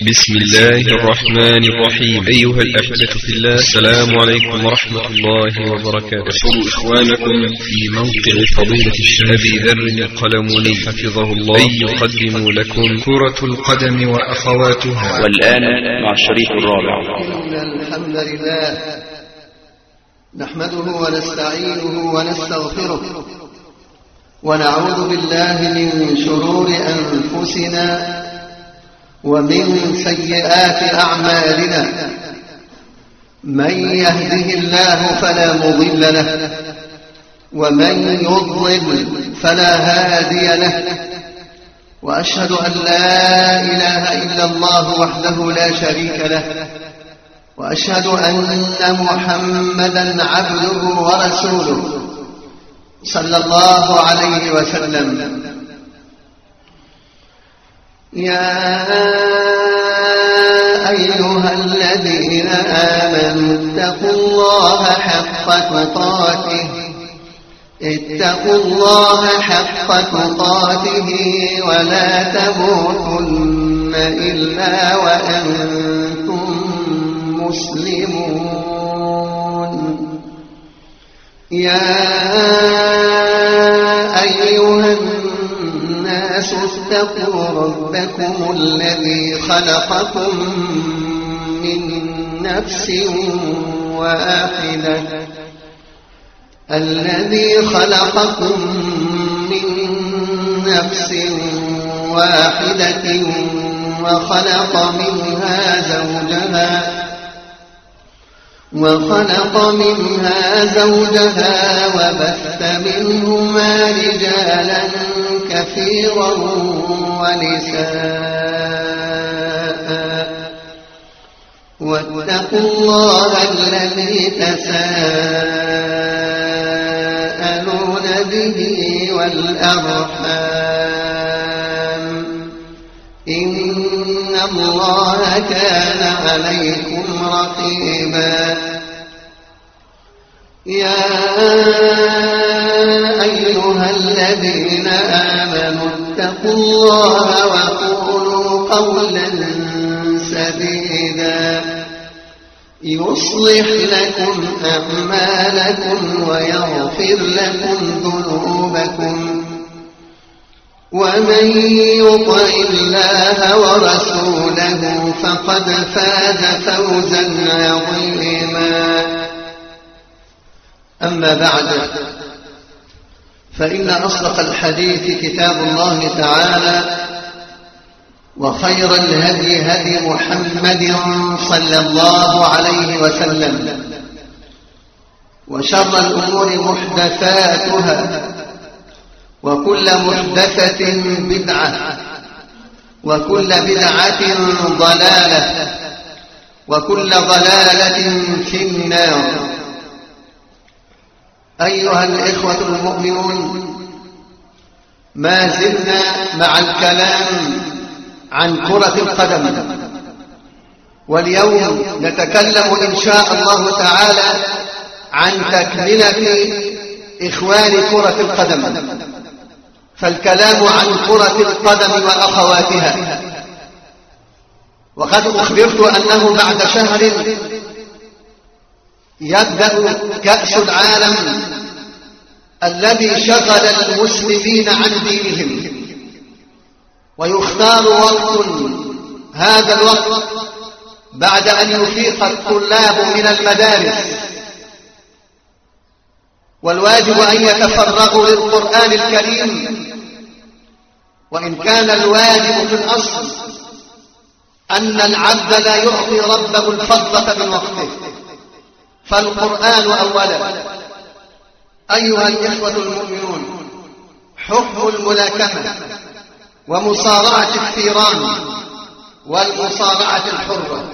بسم الله الرحمن الرحيم. أيها الأحبة في الله، السلام عليكم ورحمة الله وبركاته. أشكر إخوانكم في موقع فضيلة الشيخ أبي ذر القلموني حفظه الله أن يقدموا لكم كرة القدم وأخواتها. والآن مع الشريط الرابع. إن الحمد لله نحمده ونستعينه ونستغفره ونعوذ بالله من شرور أنفسنا ومن سيئات أعمالنا. من يهده الله فلا مضل له ومن يضلل فلا هادي له، وأشهد أن لا إله إلا الله وحده لا شريك له، وأشهد أن محمدا عبده ورسوله صلى الله عليه وسلم. يا أيها الذين آمنوا اتقوا الله حق تقاته ولا تموتن إلا وأنتم مسلمون. يا أيها الناس اتقوا ربكم الذي خلقكم من نفس واحدة وخلق منها زوجها وبث منهما رجالا كثيرا ونساء، واتقوا الله الذي تساءلون به والأرحام، إن الله كان عليكم رقيبا. يا أيها الذين آمنوا اتقوا الله وقولوا قولا سديدا يصلح لكم أعمالكم ويغفر لكم ذنوبكم، ومن يطع الله ورسوله فقد فاز فوزا عظيما. أما بعد، فإن أصدق الحديث كتاب الله تعالى، وخير الهدي هدي محمد صلى الله عليه وسلم، وشر الأمور محدثاتها، وكل محدثة بدعة، وكل بدعة ضلالة، وكل ضلالة في النار. أيها الإخوة المؤمنون، ما زلنا مع الكلام عن كرة القدم، واليوم نتكلم إن شاء الله تعالى عن تكملة إخوان كرة القدم، فالكلام عن كرة القدم وأخواتها. وقد أخبرت أنه بعد شهر يبدأ كأس العالم الذي شغل المسلمين عن دينهم، ويختار وقت، هذا الوقت بعد أن يفيق الطلاب من المدارس، والواجب أن يتفرغوا للقرآن الكريم. وإن كان الواجب في الأصل أن العبد لا يعطي ربه الفضلة من وقته، فالقرآن أولا. أيها الإخوة المؤمنون، حكم الملاكمة ومصارعة الثيران والمصارعة الحرة.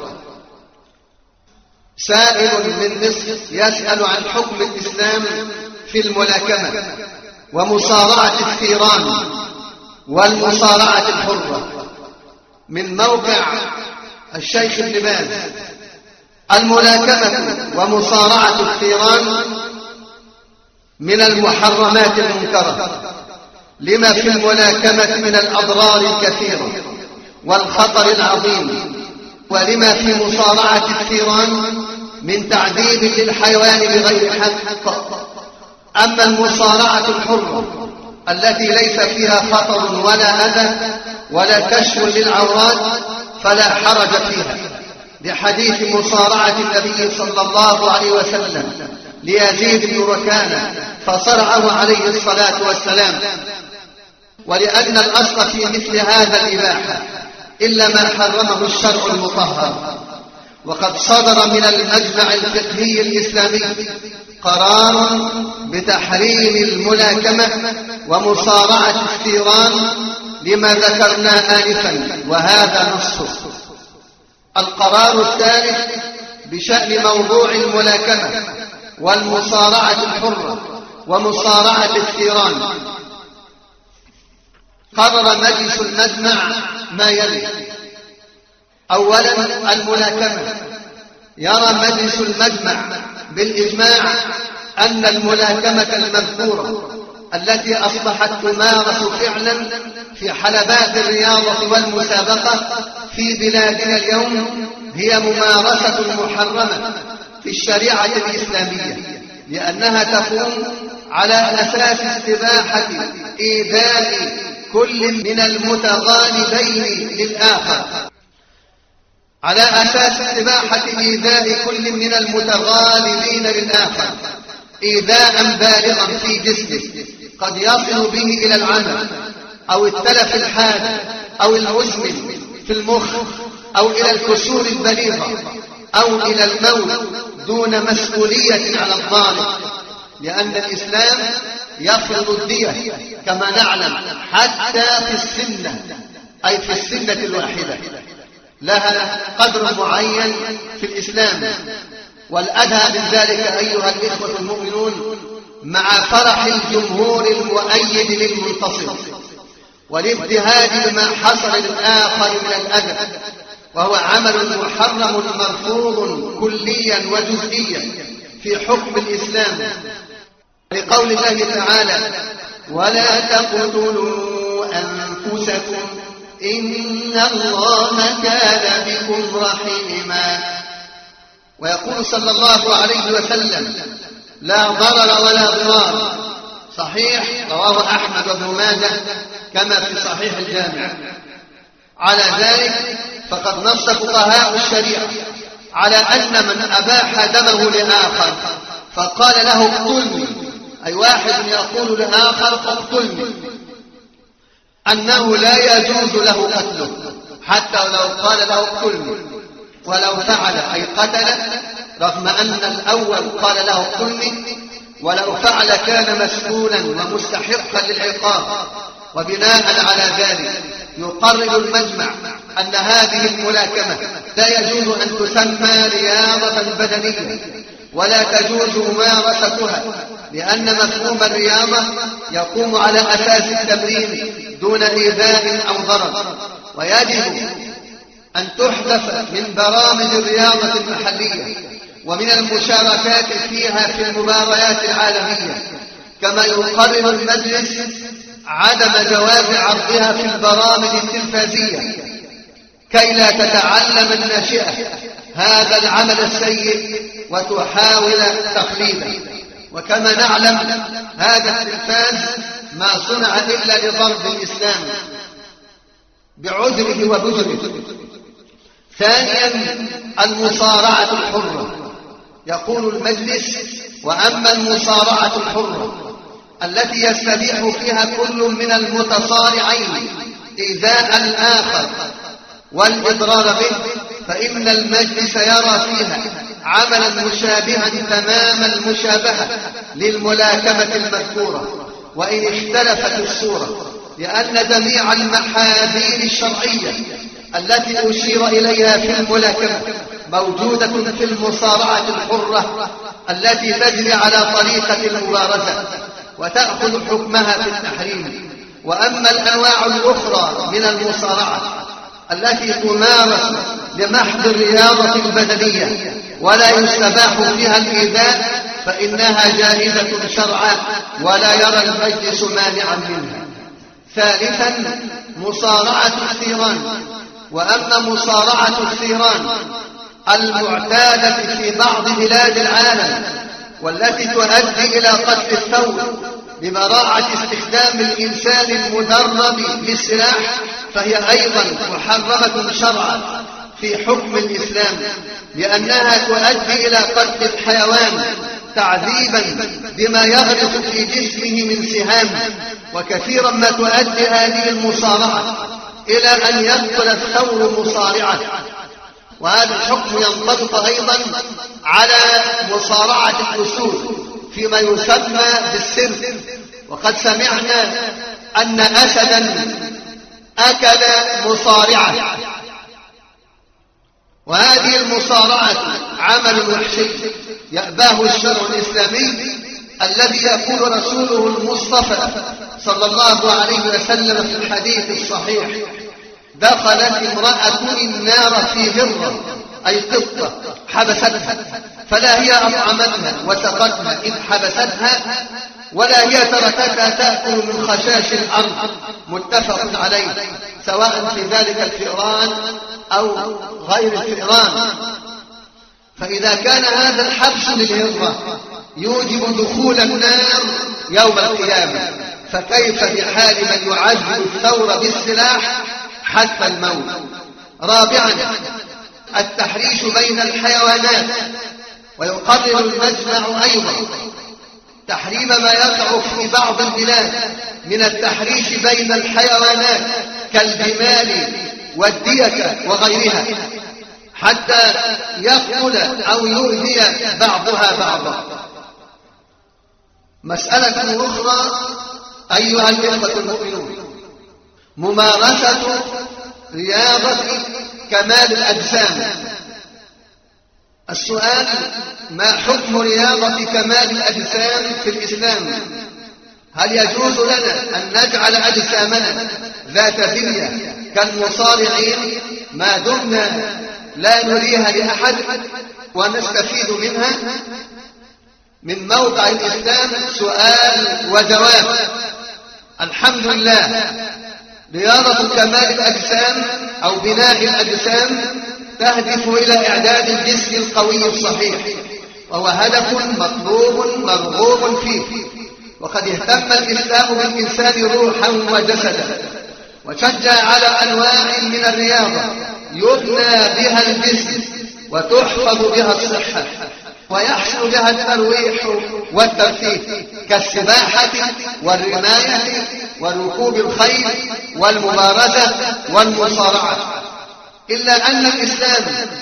سائل من مصر يسأل عن حكم الإسلام في الملاكمة ومصارعة الثيران والمصارعة الحرة، من موقع الشيخ ابن باز. الملاكمة ومصارعة الثيران من المحرمات المنكرة، لما في الملاكمة من الأضرار الكثيرة والخطر العظيم ولما في مصارعة الثيران من تعذيب للحيوان بغير حق. أما المصارعة الحرة التي ليس فيها خطر ولا أذى ولا كشف للعورات فلا حرج فيها، لحديث مصارعة النبي صلى الله عليه وسلم ليزيد بن ركانة فصرعه عليه الصلاة والسلام. ولأن الأصل في مثل هذا الإباحة إلا ما حرمه الشرع المطهر. وقد صدر من المجمع الفقهي الإسلامي قرار بتحريم الملاكمة ومصارعة الثيران لما ذكرنا آنفا، وهذا نصه. القرار الثالث بشأن موضوع الملاكمة والمصارعة الحرة ومصارعة الثيران. قرر مجلس المجمع ما يلي: أولا الملاكمة. يرى مجلس المجمع بالإجماع أن الملاكمة المذكورة التي أصبحت تمارس فعلا في حلبات الرياضة والمسابقة في بلادنا اليوم هي ممارسة محرمة في الشريعة الإسلامية، لأنها تقوم على أساس استباحة إيذاء كل من المتغالبين للآخر، على أساس استباحة إيذاء كل من المتغالبين للآخر إيذاء بالغا في جسمه قد يصل به إلى العمى أو التلف الحاد أو المزمن في المخ أو إلى الكسور البليغة أو إلى الموت دون مسؤولية على الظالم، لأن الإسلام يفرض الدية كما نعلم حتى في السنة، أي في السنة الواحدة لها قدر معين في الإسلام. والأدهى من ذلك أيها الإخوة المؤمنون مع فرح الجمهور المؤيد للمنتصر والابتهاج بما حصل للآخر من الأذى، وهو عمل محرم مرفوض كليا وجزئيا في حكم الإسلام، لقول الله تعالى: ولا تقتلوا أنفسكم إن الله كان بكم رحيما. ويقول صلى الله عليه وسلم: لا ضرر ولا ضرار. صحيح، رواه أحمد وابن ماجه كما في صحيح الجامع. على ذلك فقد نص فقهاء الشريعة على أن من أباح دمه لآخر فقال له اقتلني، أي واحد يقول لآخر اقتلني، أنه لا يجوز له قتله حتى لو قال له اقتلني، ولو فعل أي قتل رغم أن الأول قال له اقتلني، ولو فعل كان مسؤولا ومستحقا للعقاب. وبناء على ذلك يقرر المجمع أن هذه الملاكمة لا يجوز أن تسمى رياضة بدنية ولا تجوز ممارستها، لأن مفهوم الرياضة يقوم على أساس التمرين دون إيذاء أو ضرر. ويجب أن تحذف من برامج الرياضة المحلية ومن المشاركات فيها في المباريات العالمية، كما يقرر المجلس عدم جواز عرضها في البرامج التلفزية كي لا تتعلم الناشئة هذا العمل السيء وتحاول تقليده. وكما نعلم هذا التلفاز ما صنع إلا لضرب الإسلام بعذره وبذره. ثانيا المصارعة الحرة. يقول المجلس: وأما المصارعة الحرة التي يستبيح فيها كل من المتصارعين إيذاء الآخر والإضرار به، فإن المجلس يرى فيها عملا مشابها تمام المشابهة للملاكمة المذكورة وإن اختلفت الصورة، لأن جميع المحاذير الشرعية التي أشير إليها في الملاكمة موجودة في المصارعة الحرة التي تجري على طريقة المبارزة وتأخذ حكمها في التحريم. وأما الأنواع الأخرى من المصارعة التي تمارس لمحض الرياضة البدنية ولا يستباح فيها الإيذاء فإنها جائزة شرعا ولا يرى المجلس مانعا منها. ثالثا مصارعة الثيران وأما مصارعة الثيران المعتادة في بعض بلاد العالم والتي تؤدي إلى قتل الثور ببراعة استخدام الإنسان المدرب للسلاح، فهي أيضا محرمة شرعا في حكم الإسلام، لأنها تؤدي إلى قتل الحيوان تعذيبا بما يغرق في جسمه من سهام. وكثيرا ما تؤدي هذه المصارعة إلى أن يقتل الثور مصارعا. وهذا الحكم ينطبق أيضا على مصارعة الأسود فيما يسمى بالسرد. وقد سمعنا أن أسدا أكل مصارعة، وهذه المصارعة عمل وحشي يأباه الشرع الإسلامي الذي يقول رسوله المصطفى صلى الله عليه وسلم في الحديث الصحيح: دخلت امرأة النار في هرة، أي قطة حبستها، فلا هي أطعمتها وسقتها إذ حبستها، ولا هي تركتها تأكل من خشاش الأرض. متفق عليه، سواء في ذلك الفئران أو غير الفئران. فإذا كان هذا الحبس للهرة يوجب دخول النار يوم القيامة، فكيف بحال من يعذب الثور بالسلاح حتى الموت؟ رابعا، التحريش بين الحيوانات. ويقرر المجمع أيضا تحريم ما يقع في بعض البلاد من التحريش بين الحيوانات كالجمال والديك وغيرها، حتى يقتل أو يؤذي بعضها بعضا. مسألة أخرى أيها الإخوة المؤمنون، ممارسة رياضة كمال الأجسام. السؤال: ما حكم رياضة كمال الأجسام في الإسلام؟ هل يجوز لنا أن نجعل أجسامنا ذات بنية كالمصارعين ما دمنا لا نريها لأحد ونستفيد منها؟ من موقع الإسلام سؤال وجواب. الحمد لله، رياضة كمال الأجسام أو بناء الأجسام تهدف إلى إعداد الجسم القوي الصحيح، وهو هدف مطلوب مرغوب فيه. وقد اهتم الإسلام بالإنسان روحا وجسدا، وشجع على أنواع من الرياضة يبنى بها الجسم وتحفظ بها الصحة ويحصل بها الترويح والترفيه، كالسباحة والرماية وركوب الخيل والمبارزة والمصارعة. إلا أن الإسلام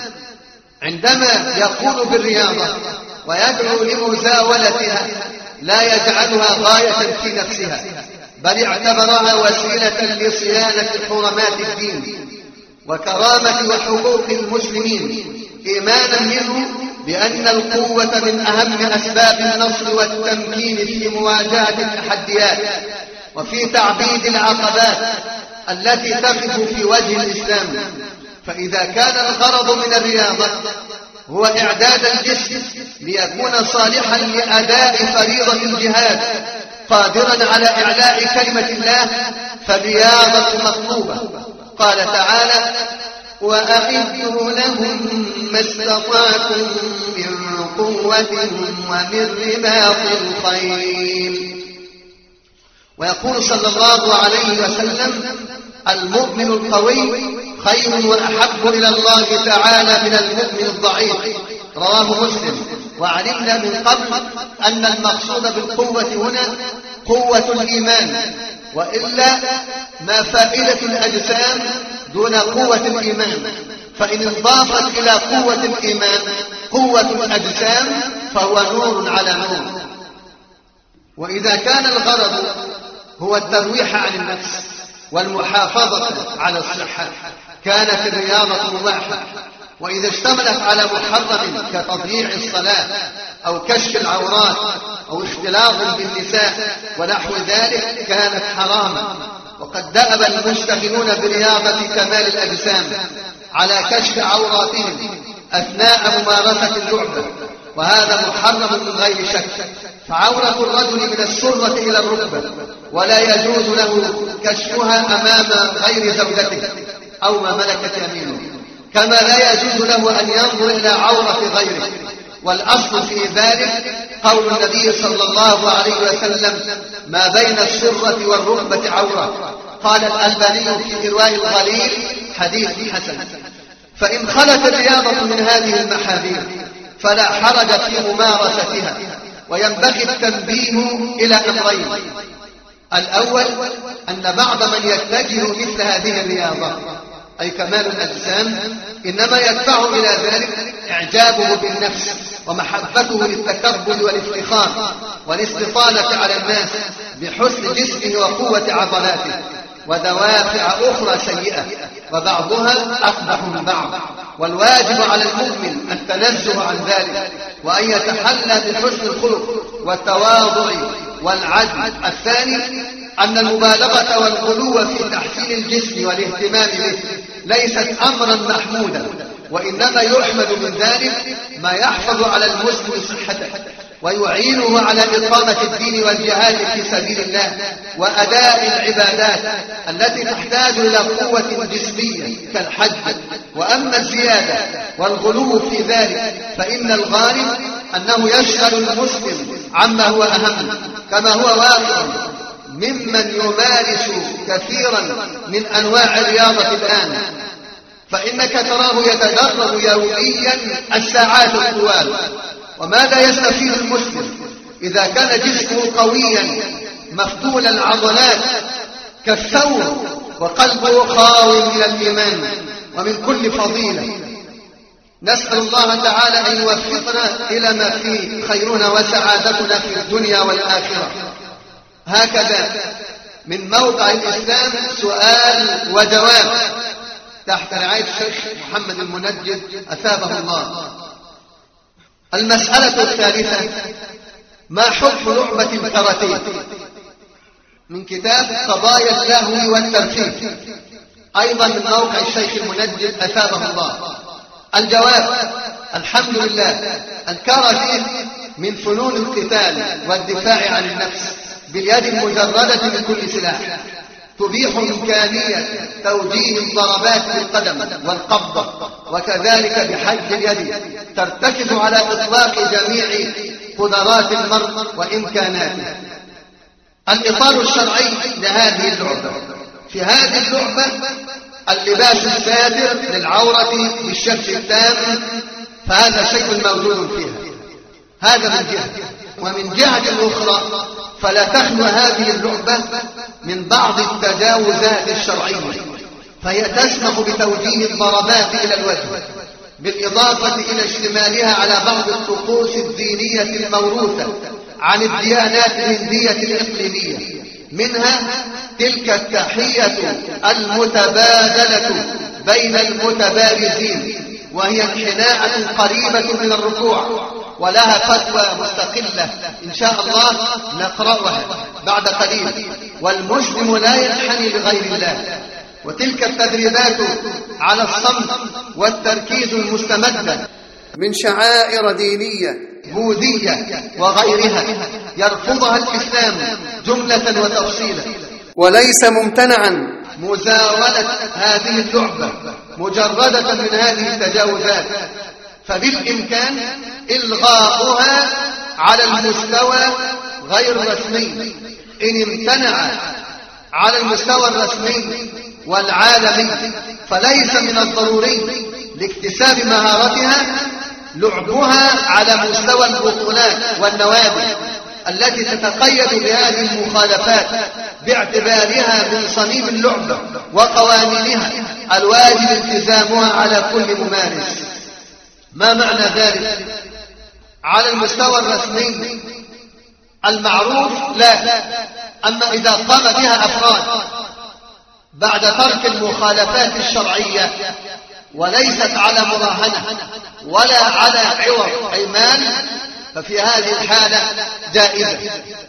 عندما يقول بالرياضة ويدعو لمزاولتها لا يجعلها غاية في نفسها، بل اعتبرها وسيلة لصيانة حرمات الدين وكرامة وحقوق المسلمين، إيمانا منه بأن القوة من أهم أسباب النصر والتمكين في مواجهة التحديات وفي تعبيد العقبات التي تقف في وجه الإسلام. فإذا كان الغرض من الرياضة هو إعداد الجسم ليكون صالحا لأداء فريضة الجهاد قادرا على إعلاء كلمة الله، فالرياضة مطلوبة. قال تعالى: وأعدوا لهم ما استطعتم من قوة ومن رباط الخيل. ويقول صلى الله عليه وسلم: المؤمن القوي خير وأحب إلى الله تعالى من المؤمن الضعيف. رواه مسلم. وعلمنا من قبل أن المقصود بالقوة هنا قوة الإيمان، وإلا ما فائدة الأجسام دون قوة الإيمان؟ فإن انضافت إلى قوة الإيمان قوة الأجسام فهو نور على نور. وإذا كان الغرض هو الترويح عن النفس والمحافظة على الصحة كانت الرياضة مباحة. وإذا اشتملت على محرم كتضييع الصلاة أو كشف العورات أو اختلاط بالنساء ونحو ذلك كانت حراما. وقد دأب المشتغلون برياضة كمال الأجسام على كشف عوراتهم أثناء ممارسة اللعبة، وهذا محرم من غير شك. فعورة الرجل من السرة إلى الركبة، ولا يجوز له كشفها أمام غير زوجته، أو ما ملكت يمينه، كما لا يجوز له أن ينظر إلى عورة غيره. والأصل في ذلك قول النبي صلى الله عليه وسلم: ما بين السرة والركبة عورة. قال الألباني في إرواء الغليل: حديث حسن. فإن خلت الرياضة من هذه المحاذير فلا حرج في ممارستها. وينبغي التنبيه إلى أمرين: الأول أن بعض من يتجه مثل هذه الرياضة أي كمال الأجسام إنما يدفع إلى ذلك إعجابه بالنفس ومحبته للتكبر والافتخار والاستطالة على الناس بحسن جسمه وقوة عضلاته، ودوافع أخرى سيئة وبعضها أقبح من بعض. والواجب على المؤمن التنزه عن ذلك وأن يتحلى بحسن الخلق والتواضع والعدل. الثاني أن المبالغة والغلو في تحسين الجسم والاهتمام به ليست أمرا محمودا، وإنما يحمد من ذلك ما يحفظ على المسلم صحته ويعينه على إقامة الدين والجهاد في سبيل الله وأداء العبادات التي تحتاج إلى قوة جسمية كالحج. وأما الزيادة والغلو في ذلك فإن الغالب أنه يشغل المسلم عما هو أهم، كما هو واقع ممن يمارس كثيرا من أنواع الرياضة الآن، فإنك تراه يتدرب يوميا الساعات الطوال. وماذا يستفيد المسلم إذا كان جسمه قويا مفتول العضلات كالثور وقلبه خاو من الإيمان ومن كل فضيلة؟ نسأل الله تعالى أن يوفقنا إلى ما فيه خيرنا وسعادتنا في الدنيا والآخرة. هكذا من موقع الإسلام سؤال وجواب تحت رعاية الشيخ محمد المنجد أثابه الله. المسألة الثالثة: ما حكم لعبة الكاراتيه؟ من كتاب قضايا اللهو والترفيه، أيضا من موقع الشيخ المنجد أثابه الله. الجواب: الحمد لله، الكاراتيه من فنون القتال والدفاع عن النفس باليد المجردة من كل سلاح، تبيح إمكانية توجيه الضربات بالقدم والقبضة، وكذلك بحد اليد، ترتكز على إطلاق جميع قدرات المرء وإمكاناته. الإطار الشرعي لهذه اللعبة: في هذه اللعبة اللباس الساتر للعورة بالشكل التام، فهذا شيء موجود فيها. هذا من جهة. ومن جهة أخرى فلا تخلو هذه اللعبة من بعض التجاوزات الشرعية، فهي تسمح بتوجيه الضربات إلى الوجه، بالإضافة إلى اشتمالها على بعض الطقوس الدينية الموروثة عن الديانات الهندية الإقليمية، منها تلك التحية المتبادلة بين المتبارزين، وهي انحناءة قريبة من الركوع، ولها فتوى مستقلة إن شاء الله نقرأها بعد قليل. والمسلم لا ينحني لغير الله. وتلك التدريبات على الصمت والتركيز المستمدة من شعائر دينية بوذية وغيرها يرفضها الإسلام جملة وتفصيلا، وليس ممتنعا مزاولة هذه اللعبة مجردة من هذه التجاوزات، فبالإمكان إلغاؤها على المستوى غير الرسمي. إن امتنع على المستوى الرسمي والعالمي فليس من الضروري لاكتساب مهارتها لعبها على مستوى البطولات والنوادي التي تتقيد بهذه المخالفات باعتبارها من صميم اللعبة وقوانينها الواجب التزامها على كل ممارس. ما معنى ذلك؟ على المستوى الرسمي المعروف لا، أما إذا قام بها أفراد بعد ترك المخالفات الشرعية وليست على مراهنة ولا على عوض أي مال، ففي هذه الحالة جائزة.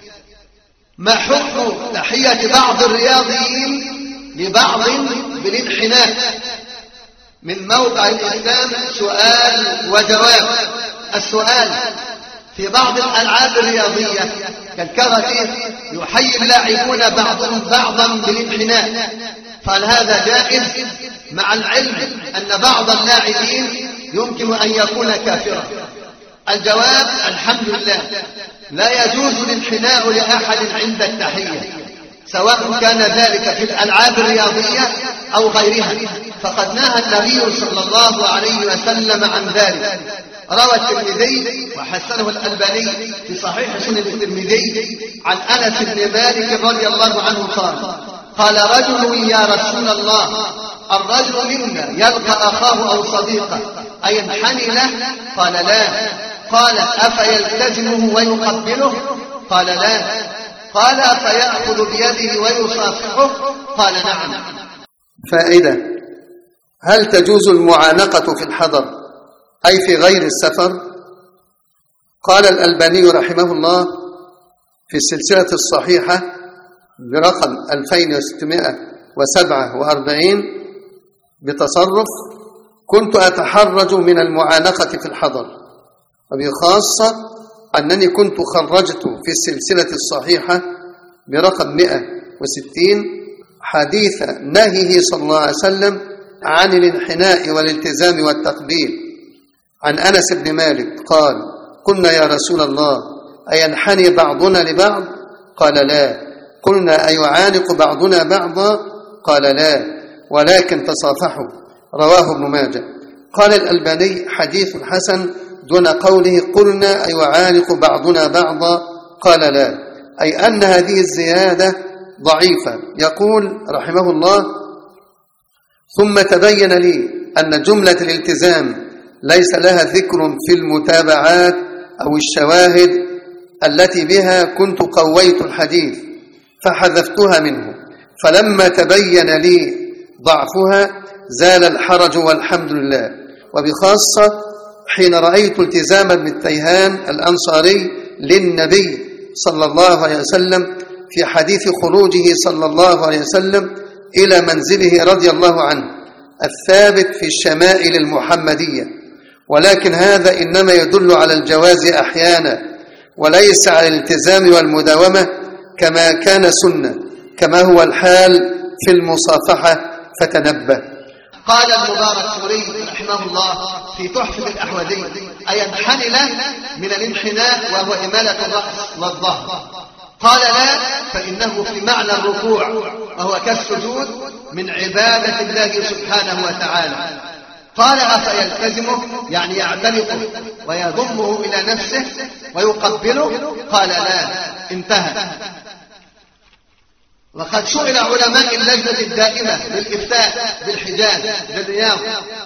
ما حكم تحية بعض الرياضيين لبعض بالانحناء؟ من موقع الإسلام سؤال وجواب. السؤال: في بعض الألعاب الرياضية كالكاراتيه يحيي اللاعبون بعضهم بعضا بالانحناء، فهل هذا جائز مع العلم أن بعض اللاعبين يمكن أن يكون كافرا؟ الجواب: الحمد لله، لا يجوز الانحناء لأحد عند التحية، سواء كان ذلك في الألعاب الرياضية أو غيرها، فقد نهى النبي صلى الله عليه وسلم عن ذلك. روى الترمذي وحسنه الألباني في صحيح سنن الترمذي عن أنس بن مالك رضي الله عنه قال رجل: يا رسول الله، الرجل منا يلقى أخاه أو صديقه أينحني له؟ قال: لا. قال: أفيلتزمه ويقبله؟ قال: لا. قال: فيأخذ بيده ويصافحه؟ قال: نعم. فائدة: هل تجوز المعانقة في الحضر أي في غير السفر؟ قال الألباني رحمه الله في السلسلة الصحيحة برقم 2647 بتصرف: كنت أتحرج من المعانقة في الحضر، وبخاصة أنني كنت خرجت في السلسلة الصحيحة برقم 160 حديث نهيه صلى الله عليه وسلم عن الانحناء والالتزام والتقبيل عن أنس بن مالك قال: قلنا يا رسول الله أينحني بعضنا لبعض؟ قال: لا. قلنا أيعانق بعضنا بعضا؟ قال: لا، ولكن تصافحوا. رواه ابن ماجه. قال الألباني: حديث حسن دون قوله قلنا أيعانق بعضنا بعضا؟ قال: لا، أي أن هذه الزيادة ضعيفة. يقول رحمه الله: ثم تبين لي أن جملة الالتزام ليس لها ذكر في المتابعات أو الشواهد التي بها كنت قويت الحديث فحذفتها منه، فلما تبين لي ضعفها زال الحرج والحمد لله. وبخاصة حين رأيت التزام ابن التيهان الأنصاري للنبي صلى الله عليه وسلم في حديث خروجه صلى الله عليه وسلم إلى منزله رضي الله عنه الثابت في الشمائل المحمدية، ولكن هذا إنما يدل على الجواز أحيانا وليس على الالتزام والمداومة كما كان سنة، كما هو الحال في المصافحة، فتنبه. قال المباركفوري رحمه الله في تحفة الأحوذي: أينحني له من الانحناء وهو إمالة الرأس والظهر؟ قال: لا، فإنه في معنى الركوع وهو كالسجود من عبادة الله سبحانه وتعالى. قال: أفيلتزمه يعني يعتنقه ويضمه إلى نفسه ويقبله؟ قال: لا. انتهى. وقد سئل علماء اللجنة الدائمة للإفتاء بالحجاز بالرياض: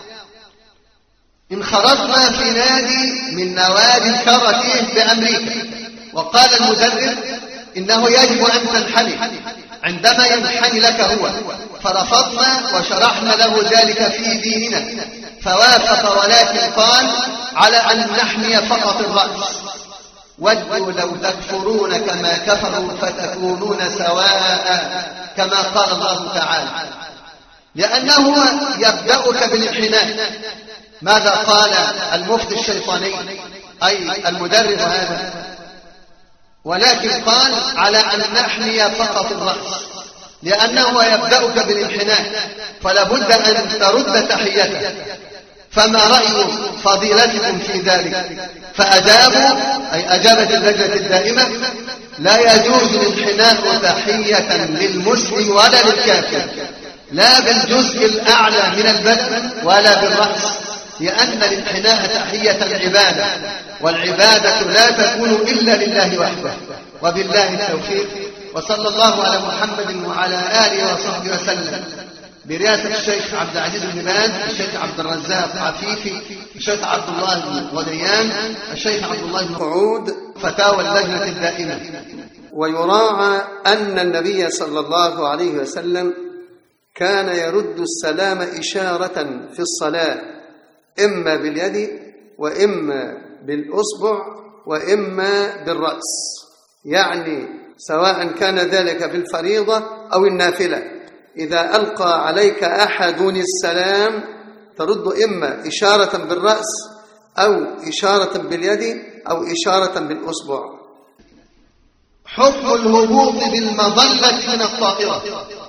إن خرجنا في نادي من نوادي الكاراتيه بأمريكا وقال المدرب إنه يجب أن تنحني عندما ينحني لك هو، فرفضنا وشرحنا له ذلك في ديننا فوافق، ولكن قال: على أن نحني فقط الرأس. ودوا لو تكفرون كما كفروا فتكونون سواء، كما قال الله تعالى، لأنه يبدأك بالانحناء. ماذا قال المفتي الشيطاني أي المدرب هذا؟ ولكن قال: على أن نحني فقط الرأس، لأنه يبدأك بالانحناء، فلا بد أن ترد تحيته. فما رأي فضيلتكم في ذلك؟ فأجابوا، أي أجابت اللجنة الدائمة: لا يجوز الانحناء تحية للمسلم ولا للكافر، لا بالجزء الأعلى من البدن ولا بالرأس، لأن الانحناء تحية عبادة، والعبادة لا تكون إلا لله وحده. وبالله التوفيق، وصلى الله على محمد وعلى آله وصحبه وسلم، برئاسة الشيخ عبد العزيز بن باز، الشيخ عبد الرزاق عفيفي، الشيخ عبد الله بن غديان، الشيخ عبد الله بن قعود، فتاوى اللجنة الدائمة. ويراعى أن النبي صلى الله عليه وسلم كان يرد السلام إشارة في الصلاة، إما باليد وإما بالأصبع وإما بالرأس، يعني سواء كان ذلك بالفريضة أو النافلة. إذا ألقى عليك أحد السلام ترد إما إشارة بالرأس أو إشارة باليد أو إشارة بالأصبع. حكم الهبوط بالمظلة من الطائرة.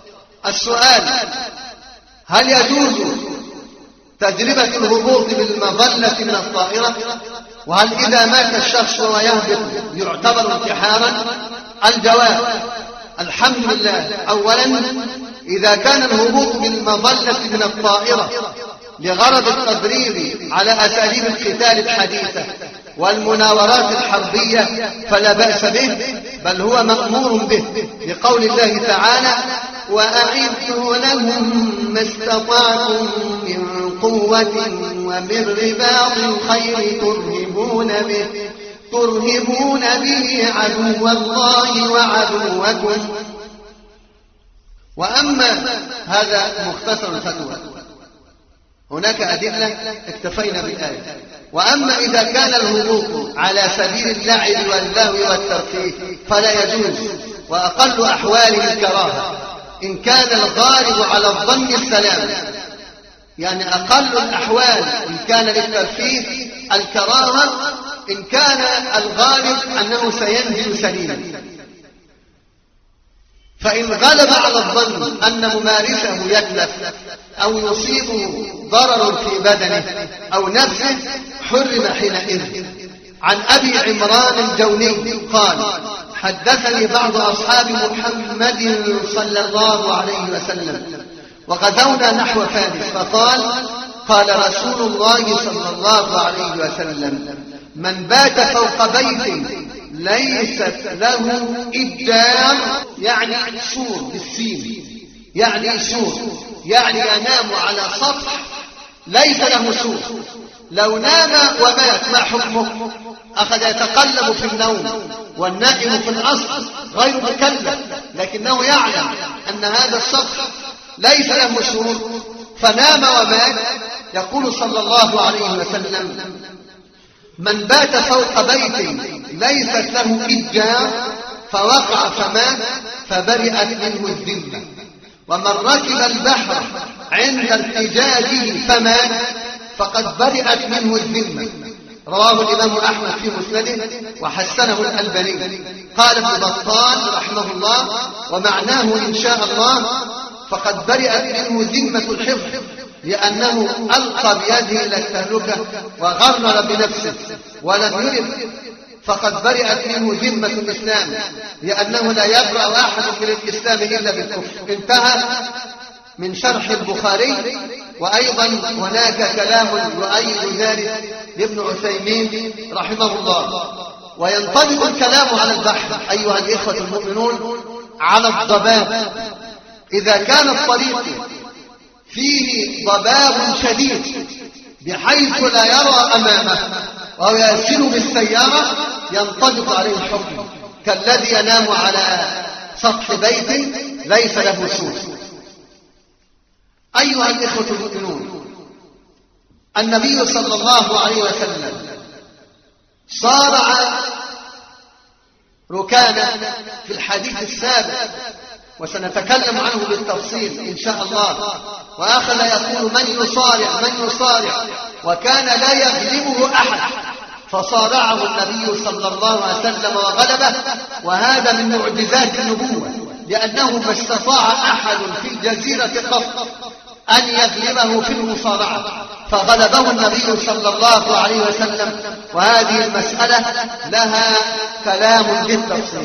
السؤال: هل يجوز تجربة الهبوط بالمظلة من الطائرة؟ وهل إذا مات الشخص وهو يهبط يعتبر انتحارا؟ الجواب: الحمد لله. أولا، إذا كان الهبوط بالمظلة من الطائرة لغرض التدريب على أساليب القتال الحديثة والمناورات الحربية فلا بأس به، بل هو مأمور به لقول الله تعالى: وأعدوا لهم ما استطعتم من قوة ومن رباط الخيل ترهبون به عدو الله وعدوكم. وأما هذا مختصر الفتوى، هناك أدلة اكتفينا بالآية. وأما إذا كان الهبوط على سبيل اللعب واللهو والترفيه فلا يجوز، وأقل أحواله الكراهة إن كان الغالب على الظن السلام. يعني أقل الأحوال إن كان للترفيه الكراهة إن كان الغالب أنه سينزل سليما. فإن غلب على الظن أن ممارسه يتلف أو يصيبه ضرر في بدنه أو نفسه حرم حينئذ. عن أبي عمران الجوني قال: حدثني بعض أصحاب محمد صلى الله عليه وسلم وغزونا نحو فارس، فقال: قال رسول الله صلى الله عليه وسلم: من بات فوق بيت ليست له إدار، يعني سور بالسين، يعني سور، يعني ينام على سطح ليس له سور. لو نام ومات ما حكمه؟ أخذ يتقلب في النوم، والنائم في الأصل غير مكلف، لكنه يعلم أن هذا السطح ليس له سور فنام ومات. يقول صلى الله عليه وسلم: من بات فوق بيت ليست له إدار فوقع فمات فبرئت منه الذمة. ومن ركب البحر عند ارتجاجه فمات فقد برئت منه الذمة. رواه الإمام أحمد في مسنده وحسنه الألباني. قال ابن بطال رحمه الله: ومعناه إن شاء الله فقد برئت منه ذمة الحفظ، لأنه ألقى بيده إلى التهلكة وغرر بنفسه ولم يرد. فقد برئت منه ذمة الإسلام، لأنه لا يبرأ أحد من الإسلام إلا بالكفر. انتهى من شرح البخاري. وأيضا هناك كلام يؤيد ذلك لابن عثيمين رحمه الله. وينطبق الكلام على البحر أيها الإخوة المؤمنون على الضباب. إذا كان الطريق فيه ضباب شديد بحيث لا يرى أمامه وهو يسير بالسيارة ينطبق عليه الحكم كالذي ينام على سطح بيت ليس له سور. أيها الإخوة المؤمنون، النبي صلى الله عليه وسلم صارع ركانة في الحديث السابق، وسنتكلم عنه بالتفصيل إن شاء الله. وآخر يقول: من يصارع، وكان لا يغلبه أحد، فصارعه النبي صلى الله عليه وسلم وغلبه. وهذا من معجزات النبوة، لأنه ما استطاع أحد في الجزيرة قط أن يغلبه في المصارعة، فغلبه النبي صلى الله عليه وسلم. وهذه المسألة لها كلام بالتفصيل.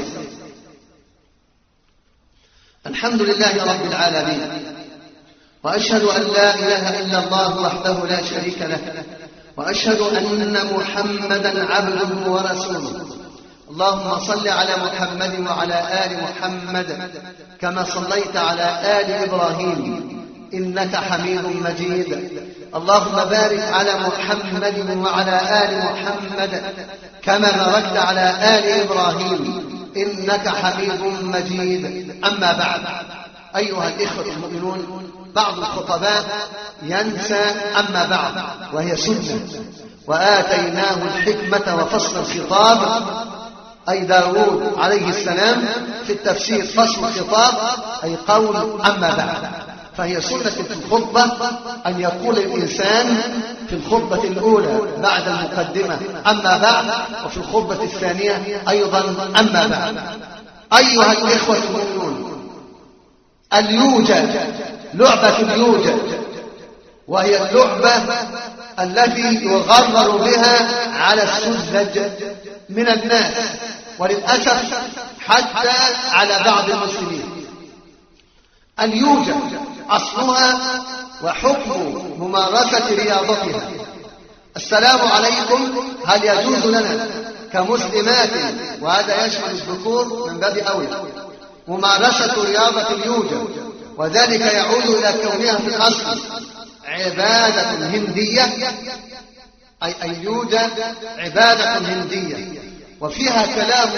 الحمد لله رب العالمين، وأشهد أن لا إله إلا الله وحده لا شريك له، وأشهد أن محمدا عبده ورسوله. اللهم صل على محمد وعلى آل محمد كما صليت على آل إبراهيم إنك حميد مجيد. اللهم بارك على محمد وعلى آل محمد كما باركت على آل إبراهيم إنك حميد مجيد. أما بعد، أيها الإخوة المؤمنون، بعض الخطباء ينسى أما بعد، وهي سنة. وآتيناه الحكمة وفصل الخطاب، أي داود عليه السلام في التفسير فصل الخطاب أي قول أما بعد. فهي سنة في الخطبة أن يقول الإنسان في الخطبة الأولى بعد المقدمة أما بعد، وفي الخطبة الثانية أيضا أما بعد. أيها الإخوة المؤمنون، اليوجا، لعبة اليوجا، وهي اللعبة التي يغرر بها على السذج من الناس، وللأسف حتى على بعض المسلمين. اليوجا أصلها وحكم ممارسة رياضتها. السلام عليكم هل يجوز لنا كمسلمات، وهذا يشمل الذكور من باب أولى، ممارسة رياضة اليوجا، وذلك يعود إلى كونها في الأصل عبادة هندية، أي اليوجا عبادة هندية، وفيها كلام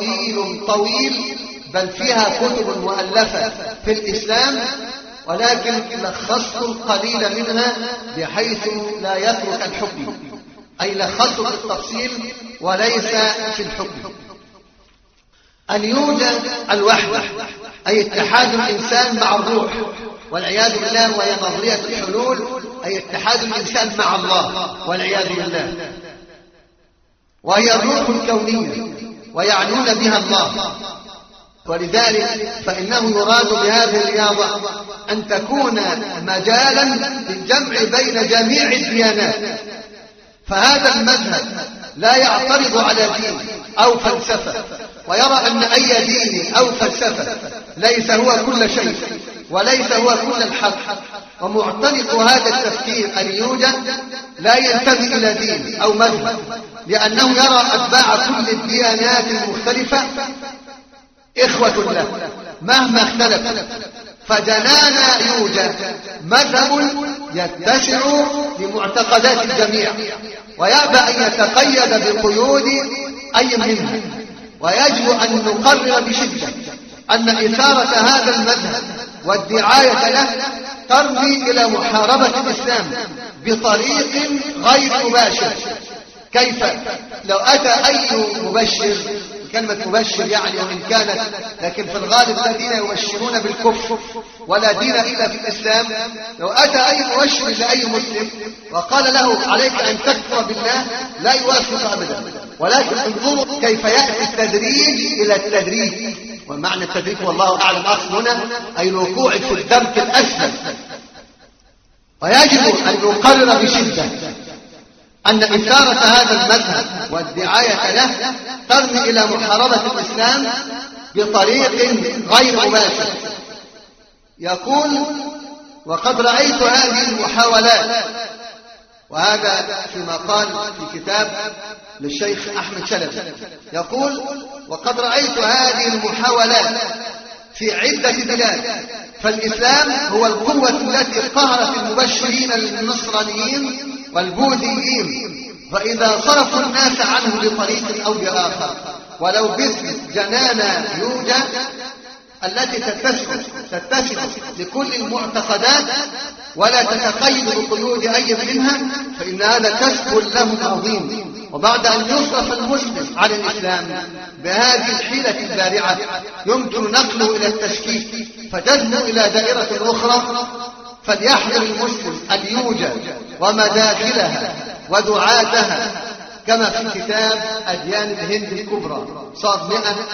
طويل بل فيها كتب مؤلفة في الإسلام، ولكن لخصت القليل منها بحيث لا يترك الحكم، أي لخصت في التفصيل وليس في الحكم. اليوجا الوحدة، أي اتحاد الإنسان مع الروح، والعياذ بالله، وهي نظرية الحلول، أي اتحاد الإنسان مع الله والعياذ بالله، وهي الروح الكونية ويعنون بها الله. ولذلك فإنه يراد بهذه الرياضة أن تكون مجالا للجمع بين جميع الديانات، فهذا المذهب لا يعترض على دين أو فلسفة، ويرى أن أي دين أو فلسفة ليس هو كل شيء وليس هو كل الحق، ومعتنق هذا التفكير اليوجا لا ينتمي إلى دين أو مذهب، لأنه يرى أتباع كل الديانات المختلفة إخوة له مهما اختلف، فجنانا يوجا مذهب يتسع لمعتقدات الجميع، ويأبى أن يتقيد بقيود أي منها. ويجب أن نقرر بشدة أن إثارة هذا المذهب والدعاية له ترمي إلى محاربة الإسلام بطريق غير مباشر. كيف؟ لو أتى أي مبشر، كلمة مبشر يعني وإن كانت، لكن في الغالب الذين يبشرون بالكفر ولا دين إلا في الإسلام، لو أتى أي مبشر لأي مسلم وقال له عليك أن تكفر بالله لا يوافق أبدا، ولكن انظروا كيف يأتي التدريج إلى التدريج. ومعنى التدريج والله أعلم أقصد هنا أي الوقوع في الدرك الأسفل. ويجب أن نقرر بشدة أن إثارة هذا المذهب والدعاية له ترمي إلى محاربة الإسلام بطريق غير مباشر. يقول: وقد رأيت هذه المحاولات، وهذا في مقال في كتاب للشيخ أحمد شلبي، يقول: وقد رأيت هذه المحاولات في عدة بلاد، فالإسلام هو القوة التي قهرت المبشرين النصرانيين والبوذيين، فإذا صرفوا الناس عنه بطريق أو بآخر، ولو باسم جنانا يوجا التي تتسع لكل المعتقدات ولا تتقيد بقيود أي منها، فإن هذا كسب لهم عظيم. وبعد أن يصرف المسلم عن الإسلام بهذه الحيلة البارعة يمكن نقله إلى التشكيك فتذهب إلى دائرة أخرى، فليحذر المسلم اليوجا ومداخلها ودعاتها، كما في كتاب أديان الهند الكبرى صاد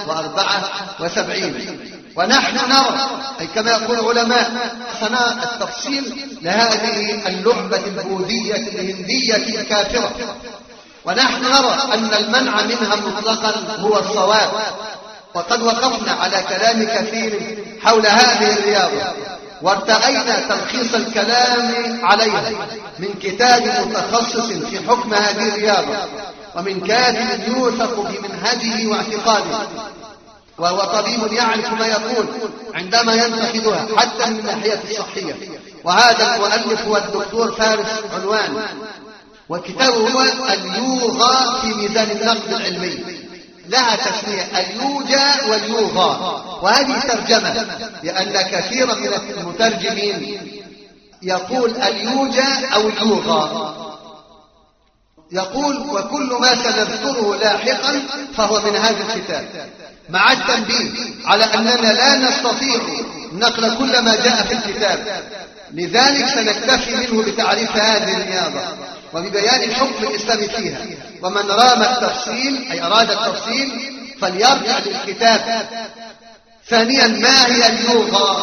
174. ونحن نرى، أي كما يقول العلماء، صناع التفصيل لهذه اللعبة البوذية الهندية الكافرة، ونحن نرى أن المنع منها مطلقا هو الصواب. وقد وقفنا على كلام كثير حول هذه الرياضة، وارتأينا تلخيص الكلام عليها من كتاب متخصص في حكم هذه الرياضة، ومن كاتب يوثق بمنهجه واعتقاده، وهو طبيب يعرف ما يقول عندما ينتقدها حتى من الناحية الصحية. وهذا المؤلف هو الدكتور فارس علوان، وكتابه هو اليوغا في ميزان النقد العلمي، لها تسمية اليوجا واليوغا، وهذه ترجمة، لأن كثيرا من المترجمين يقول اليوجا أو اليوغا. يقول: وكل ما سنذكره لاحقا فهو من هذا الكتاب، مع التنبيه على أننا لا نستطيع نقل كل ما جاء في الكتاب، لذلك سنكتفي منه بتعريف هذه الرياضة وببيان الحكم الإسلامي فيها. ومن رام التفصيل أي أراد التفصيل فليرجع للكتاب. ثانيا، ما هي اليوغا؟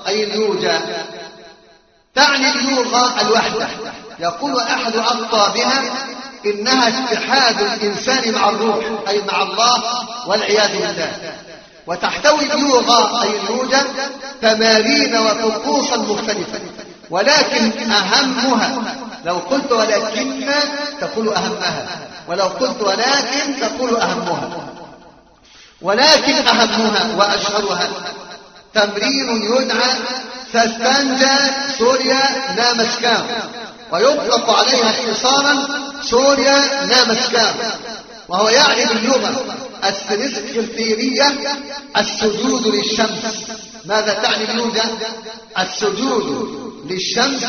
أي اليوجا تعني اللغة الوحدة. يقول أحد أقطابها إنها اتحاد الإنسان مع الروح أي مع الله والعياذ بالله. وتحتوي اللغة أي اليوجا تمارين وطقوسا مختلفة، ولكن أهمها، لو قلت ولكن تقول أهمها، ولو قلت ولكن تقول أهمها، ولكن أهمها وأشهرها تمرين يدعى سستانجا سوريا نامسكام، ويطلق عليها اختصارا سوريا نامسكام، وهو يعني باللغة السنسكرتيرية السجود للشمس. ماذا تعني اليوجا؟ السجود للشمس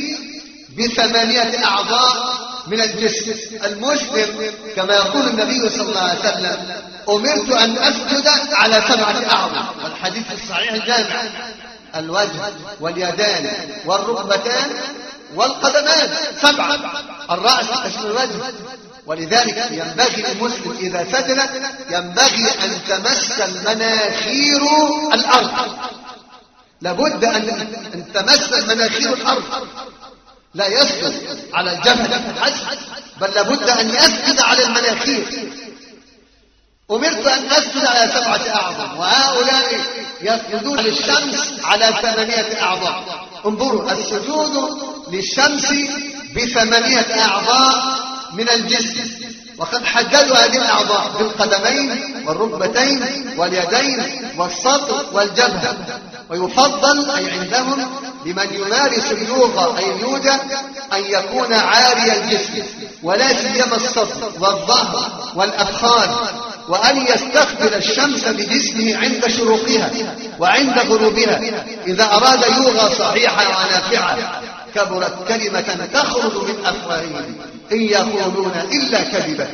ب8 أعضاء من الجسم. المسلم كما يقول النبي صلى الله عليه وسلم أمرت أن أسجد على 7 أعضاء، والحديث الصحيح الجامع: الوجه واليدان والركبتان والقدمان 7، الرأس تشمل الوجه. ولذلك ينبغي للمسلم إذا سجد ينبغي أن تمس المناخير الأرض، لابد أن تمس المناخير الأرض، لا يسجد على الجبهة حسب، بل لابد أن يسجد على المناخير. أمرت أن أسجد على 7 أعضاء، وهؤلاء يسجدون للشمس على 8 أعضاء. انظروا، السجود للشمس ب8 أعضاء من الجسم، وقد حددوا هذه الأعضاء بالقدمين والركبتين واليدين والسطر والجبهة. ويفضل أي عندهم لمن يمارس اللغة أي اليوجا أن يكون عاري الجسم، ولا سيما السطر والظهر والأفخاذ، وأن يستقبل الشمس بجسمه عند شروقها وعند غروبها. إذا أراد يوغا صحيحة ونافعة كبرت كلمة تخرج من أفواههم إن يقولون إلا كذبا.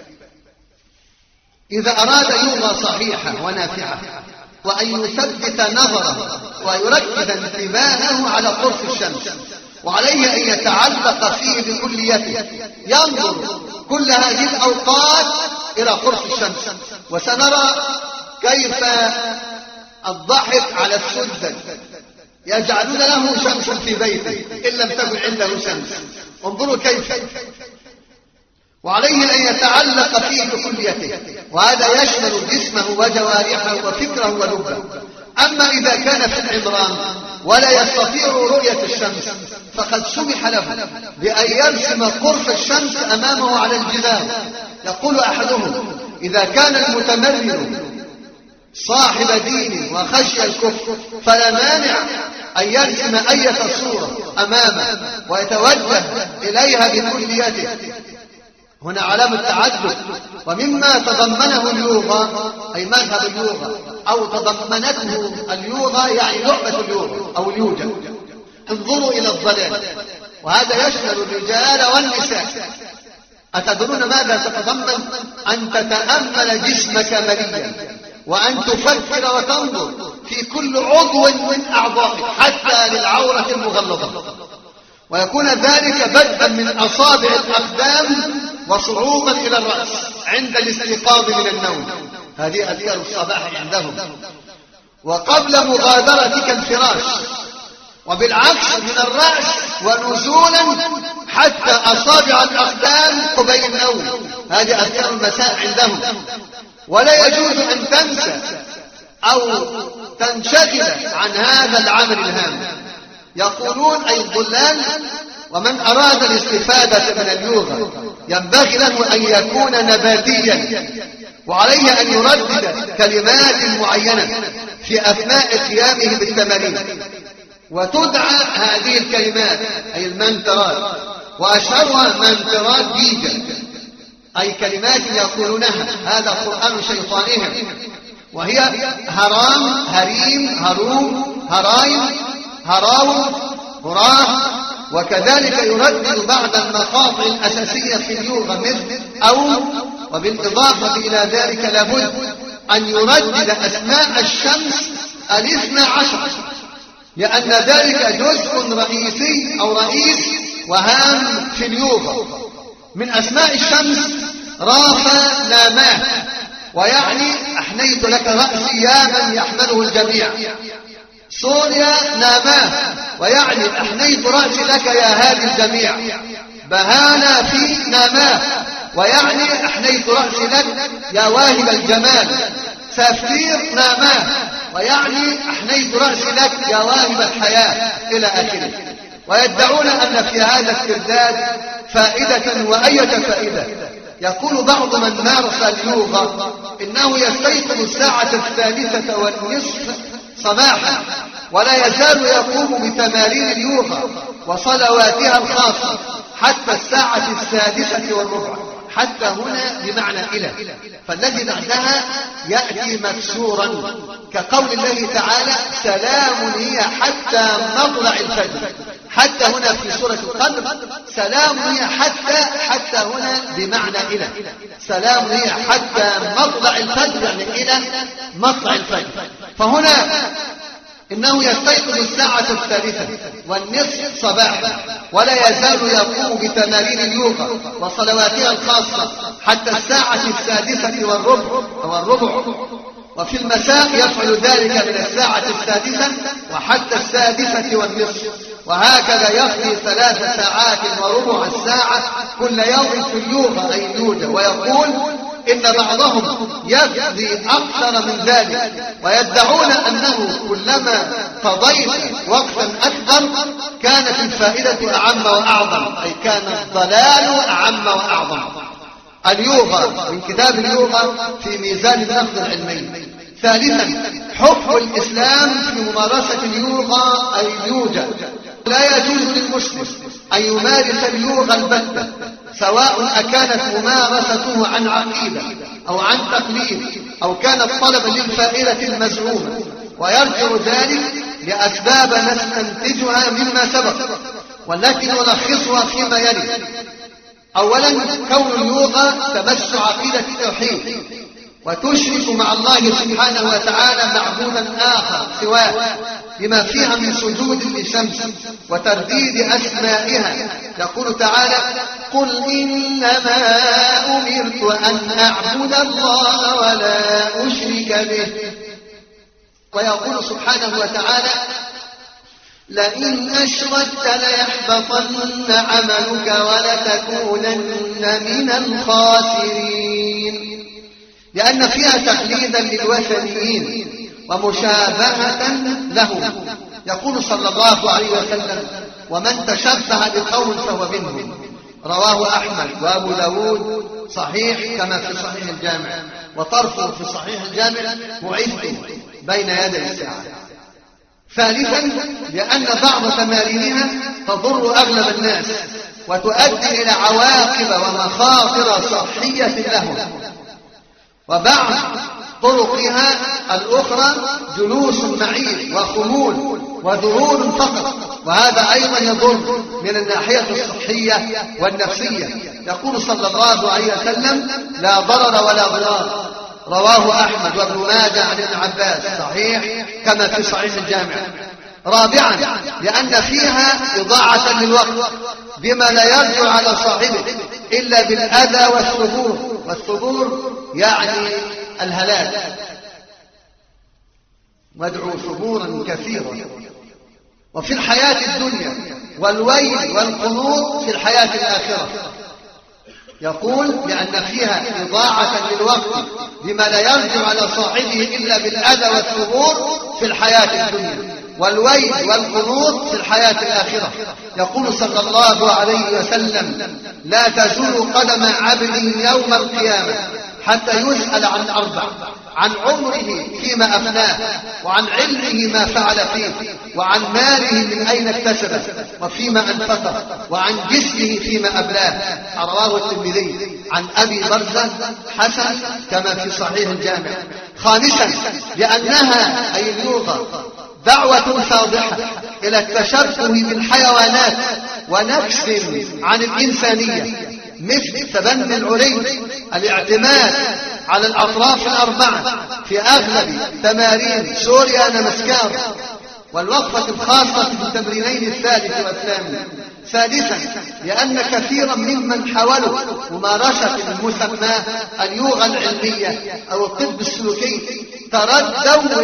إذا أراد يوغا صحيحة ونافعة وأن يثبت نظره ويركز انتباهه على قرص الشمس، وعليه أن يتعلق فيه بكليته، ينظر كل هذه الأوقات إلى قرص الشمس. وسنرى كيف الضحك على السدد يجعلون له شمس في بيته إن لم تكن عنده شمس. انظروا كيف. وعليه أن يتعلق فيه بكليته، وهذا يشمل جسمه وجوارحه وفكره ولبه. أما إذا كان في العمران ولا يستطيع رؤية الشمس فقد سمح له بأن يرسم قرص الشمس أمامه على الجدار. يقول أحدهم: إذا كان المتمرن صاحب دين وخشي الكفر فلا مانع أن يرسم أي صورة أمامه ويتوجه إليها بكليته. هنا علامة تعدد. ومما تضمنه اليوغا أي مذهب اليوغا أو تضمنته اليوغا يعني لعبة اليوغا أو اليوجا. انظروا إلى الظلال، وهذا يشمل الرجال والنساء. أتدرون ماذا تتضمن؟ أن تتأمل جسمك مليا، وأن تفكر وتنظر في كل عضو من أعضائك حتى للعورة المغلظة، ويكون ذلك بدءا من أصابع الأقدام وصعودا إلى الرأس عند الاستيقاظ من النوم. هذه أذكار الصباح عندهم، وقبل مغادرتك الفراش، وبالعكس من الرأس ونزولا حتى أصابع الأقدام قبيل النوم. هذه أذكار المساء عندهم. ولا يجوز أن تنسى أو تنشغل عن هذا العمل الهام. يقولون أي الضلال: ومن أراد الاستفادة من اليوغا ينبغي له أن يكون نباتيا، وعليه أن يردد كلمات معينة في أثناء قيامه بالتمارين، وتدعى هذه الكلمات أي المنترات، وأشهرها منترات جيجا، أي كلمات يقولونها هذا قرآن شيطانهم، وهي هرام، هريم، هروم، هرايم، هراو، هراه. وكذلك يردد بعض المقاطع الأساسية في اليوغا مثل أو. وبالإضافة إلى ذلك لابد أن يردد أسماء الشمس 12، لأن ذلك جزء رئيسي أو رئيس وهام في اليوغا. من أسماء الشمس رافا لاماه، ويعني أحنيت لك رأسي يا من يحمله الجميع. سوريا ناماه، ويعني أحنيت رأسي لك يا هادي الجميع. بهانا في ناماه، ويعني أحنيت رأسي لك يا واهب الجمال. سافتير ناماه، ويعني أحنيت رأسي لك يا واهب الحياة، إلى آخره. ويدعون أن في هذا الترداد فائدة، وأية فائدة. يقول بعض من مارس اليوغا إنه يستيقظ الساعة 3:30 صباحا، ولا يزال يقوم بتمارين اليوغا وصلواتها الخاصة حتى الساعة 6:15. حتى هنا بمعنى إلى، فالذي بعدها يأتي مكسورا، كقول الله تعالى: سلام هي حتى مطلع الفجر. حتى هنا في سورة القدر سلام هي حتى هنا بمعنى إلى. سلام هي حتى مطلع الفجر، يعني إلى مطلع الفجر. فهنا إنه يستيقظ الساعة 3:30 صباحا، ولا يزال يقوم بتمارين اليوغا وصلواتها الخاصة حتى الساعة 6:15. وفي المساء يفعل ذلك من الساعة 6 وحتى 6:30. وهكذا يقضي 3 ساعات وربع الساعة كل يوم في اليوغا أي اليوجا. ويقول إن بعضهم يقضي أكثر من ذلك، ويدعون أنه كلما قضيت وقتا أكبر كانت الفائدة أعم وأعظم، أي كان الضلال أعم وأعظم. اليوغا من كتاب اليوغا في ميزان النقد العلمي. ثالثا، حكم الإسلام في ممارسة اليوغا أي اليوجا. لا يجوز للمسلم أن يمارس اليوغا البتة، سواء أكانت ممارسته عن عقيدة أو عن تقليد أو كانت طلبا للفائدة المزعومة. ويرجع ذلك لأسباب نستنتجها مما سبق، والتي نلخصها فيما يلي. أولا، كون اليوغا تمس عقيدة التوحيد، وتشرك مع الله سبحانه وتعالى معبودا آخر سواه، بما فيها من سجود للشمس وترديد أسمائها. يقول تعالى: قل إنما أمرت أن أعبد الله ولا أشرك به. ويقول سبحانه وتعالى: لئن أشركت ليحبطن عملك ولتكونن من الخاسرين، لأن فيها تقليدا للوثنيين ومشابهة لهم. يقول صلى الله عليه وسلم: ومن تشبه بقوم فهو منهم. رواه أحمد وأبو داود صحيح كما في صحيح الجامع، وطرفه في صحيح الجامع: بعثت بين يدي الساعة. ثالثا، لأن بعض تمارينها تضر أغلب الناس وتؤدي إلى عواقب ومخاطر صحية لهم. وبعض طرقها الأخرى جلوس معين وخمول وذعور فقط، وهذا أيضا يضر من الناحية الصحية والنفسية. يقول صلى الله عليه وسلم: لا ضرر ولا ضرار. رواه أحمد وابن ماجه عن ابن عباس صحيح كما في صحيح الجامع. رابعا، لأن فيها إضاعة للوقت بما لا يرجع على صاحبه إلا بالأذى والثبور. والثبور يعني الهلاك. وادعوا ثبورا كثيرا. وفي الحياة الدنيا والويل والقنوط في الحياة الآخرة. يقول: لأن فيها إضاعة للوقت بما لا يرجع على صاحبه إلا بالأذى والثبور في الحياة الدنيا، والويل والقنوط في الحياة الآخرة. يقول صلى الله عليه وسلم: لا تزول قدم عبد يوم القيامة حتى يسأل عن 4: عن عمره فيما أفناه، وعن علمه ما فعل فيه، وعن ماله من أين اكتسبه وفيما أنفقه، وعن جسمه فيما أبلاه. رواه الترمذي عن أبي برزة حسن كما في صحيح الجامع. خامسا، لأنها أي اليوغا دعوة فاضحة إلى التشبه بالحيوانات ونكس عن الإنسانية، مثل تبني العلي، الاعتماد على الأطراف الأربعة في أغلب تمارين سوريا نمسكار، والوقفة الخاصة في التمرينين الثالث والثامن. ثالثا لأن كثيرا ممن حاولوا ممارسة المسمى اليوغا العلمية أو الطب السلوكي تردوا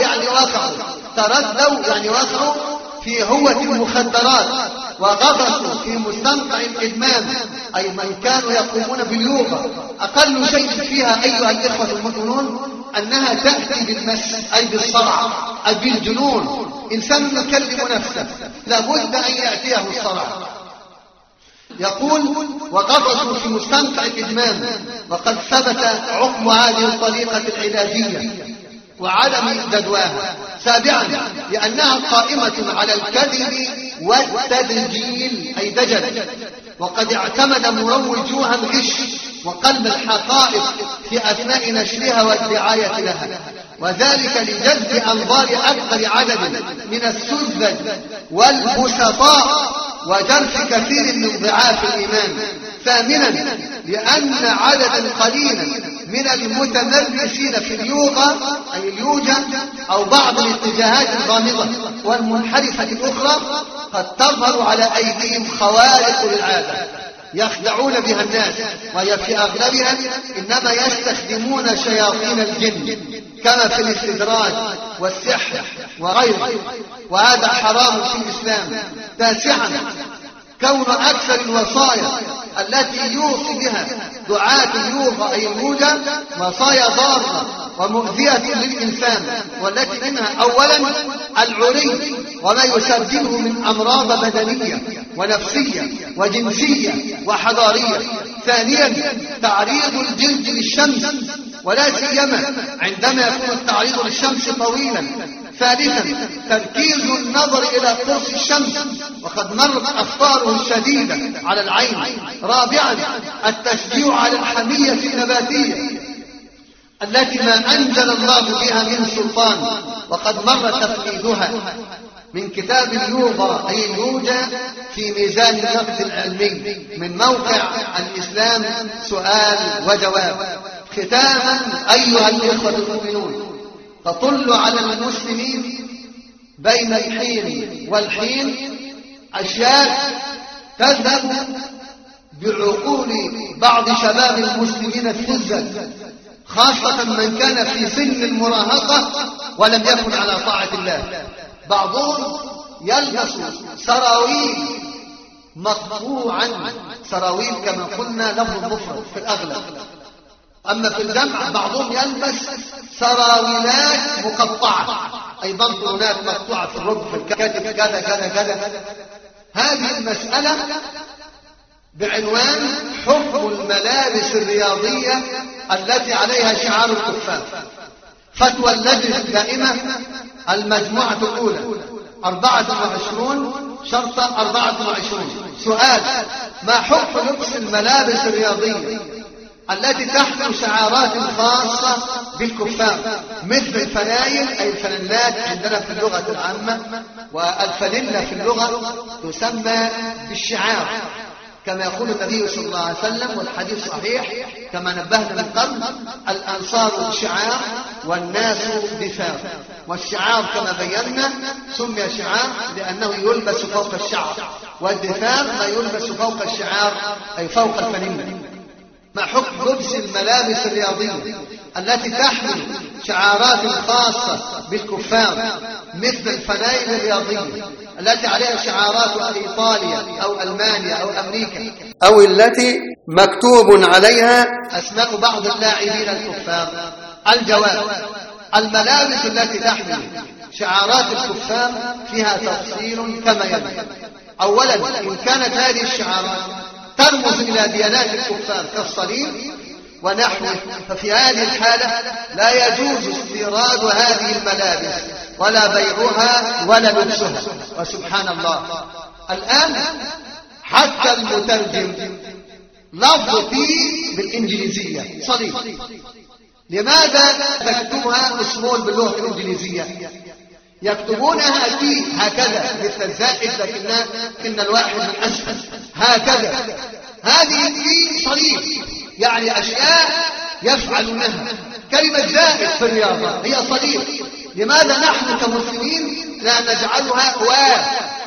يعني وقعوا في هوة المخدرات وغطسوا في مستنقع الإدمان، أي من كانوا يقومون باليوغا. أقل شيء فيها أيها الإخوة المؤمنون أنها تأتي بالمس، أي بالصرع، أي بالجنون. إنسان يكلم نفسه لابد أن يأتيه الصرع. يقول وغطسوا في مستنقع الإدمان، وقد ثبت عقم هذه الطريقة العلاجية وعدم جدواها. سابعا لأنها قائمة على الكذب والتدجيل، أي دجل، وقد اعتمد مروجوها الغش وقلب الحقائق في أثناء نشرها والدعاية لها، وذلك لجذب أنظار أكبر عدد من السذج والبسطاء وجرف كثير من ضعاف الإيمان. ثامنا لأن عددا قليلا من المتمرسين في اليوغا أي اليوجا أو بعض الاتجاهات الغامضة والمنحرفة الأخرى قد تظهر على أيديهم خوارق للعادة يخدعون بها الناس، وهي في أغلبها إنما يستخدمون شياطين الجن كما في الاستدراج والسحر وغيره، وهذا حرام في الإسلام. تاسعا كون أكثر الوصايا التي يوصي بها دعاة اليوغا أي اليوجا وصايا ضارة ومؤذية للإنسان، والتي منها أولا العري وما يسببه من أمراض بدنية ونفسية وجنسية وحضارية. ثانيا تعريض الجلد للشمس، ولا سيما عندما يكون التعريض للشمس طويلا. ثالثا تركيز النظر إلى قرص الشمس وقد مرت أخطاره الشديدة على العين. رابعا التشجيع على الحمية النباتية التي ما أنزل الله بها من سلطان، وقد مر تفقيدها من كتاب اليوغا أي اليوجا في ميزان النقد العلمي من موقع الإسلام سؤال وجواب. ختاما أيها الإخوة المؤمنون، تطل على المسلمين بين الحين والحين أشياء تذهب بعقول بعض شباب المسلمين السذج، خاصة من كان في سن المراهقة ولم يكن على طاعة الله. بعضهم يلبس سراويل مقطوعا، سراويل كما قلنا لفظ مفرد في الأغلب، أما في الجمع بعضهم يلبس سراويلات مقطعة، أي بنطلونات مقطوعة في الركب في الكتف كذا كذا كذا. هذه المسألة بعنوان حكم الملابس الرياضية التي عليها شعار الكفار. فتوى اللجنة الدائمة المجموعة الأولى 24 شرطة 24. سؤال: ما حكم لبس الملابس الرياضية التي تحمل شعارات خاصة بالكفار مثل الفنايل أي الفنلات عندنا في اللغة العامة، والفنلة في اللغة تسمى بالشعار كما يقول النبي صلى الله عليه وسلم، والحديث صحيح كما نبهنا من قبل: الأنصار شعار والناس دثار. والشعار كما بينا سمي شعار لأنه يلبس فوق الشعر، والدثار ما يلبس فوق الشعار أي فوق الفنلة. ما حكم لبس الملابس الرياضية التي تحمل شعارات خاصة بالكفار مثل الفنايل الرياضية التي عليها شعارات إيطاليا أو ألمانيا أو أمريكا، أو التي مكتوب عليها أسماء بعض اللاعبين الكفار؟ الجواب: الملابس التي تحمل شعارات الكفار فيها تفصيل كما يلي. أولا، إن كانت هذه الشعارات ترمز إلى ديانات الكفار كالصليب ونحوه، ففي هذه الحالة لا يجوز استيراد هذه الملابس ولا بيعها ولا لبسها. وسبحان الله، الآن حتى المترجم لفظ فيه بالإنجليزية صليب، لماذا تكتبها اسمول باللغة الإنجليزية؟ يكتبونها فيه هكذا مثل الزائد لكن الواحد من أسفل هكذا. هذه فيه صليب، يعني أشياء يفعلونها. كلمة زائد في الرياضة هي صليب. لماذا نحن كمسلمين لا نجعلها واو؟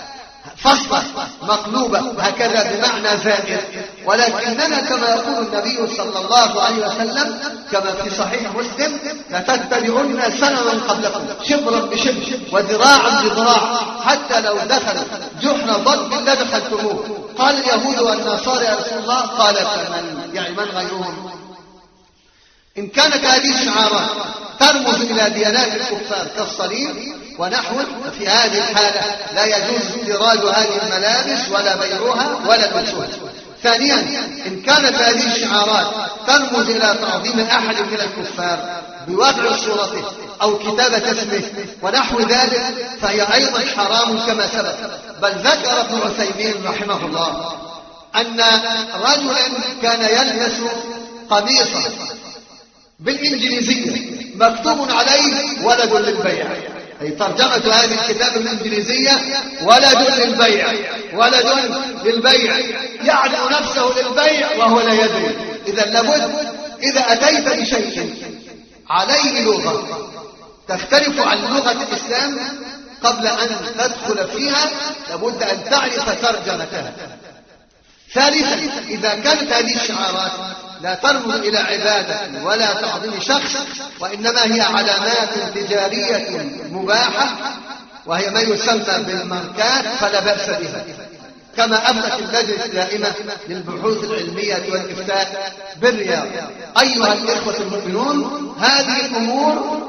فصلة مقلوبة هكذا بمعنى زائد، ولكننا كما يقول النبي صلى الله عليه وسلم كما في صحيح مسلم: لتتبعن سننا قبلكم شبرا بشبر وذراعا بذراع حتى لو دخلوا جحر ضب لدخلتموه. قال اليهود والنصارى يا رسول الله، قال فمن، يعني من غيرهم؟ إن كانت هذه الشعارات ترمز إلى ديانات الكفار كالصليب ونحوه، في هذه الحالة لا يجوز استيراد هذه الملابس ولا بيعها ولا لبسها. ثانيا، إن كانت هذه الشعارات ترمز إلى تعظيم أحد من الكفار بوضع صورته أو كتابة اسمه ونحو ذلك فهي أيضا حرام كما سبق. بل ذكر ابن عثيمين رحمه الله أن رجلا كان يلبس قميصا بالإنجليزية مكتوب عليه ولد للبيع، أي ترجمة هذه الكتاب الإنجليزية ولد للبيع، ولد للبيع، يعلم نفسه للبيع وهو لا يدري. إذا لابد إذا أتيت بشيء عليه لغة تختلف عن لغة الإسلام قبل أن تدخل فيها لابد أن تعرف ترجمتها. ثالثا، إذا كانت هذه الشعارات لا ترمز إلى عبادة ولا تعظيم شخص، وإنما هي علامات تجارية مباحة وهي ما يسمى بالماركات، فلا بأس بها، كما أفتت اللجنة الدائمة للبحوث العلمية والإفتاء بالرياض. أيها الإخوة المؤمنون، هذه الأمور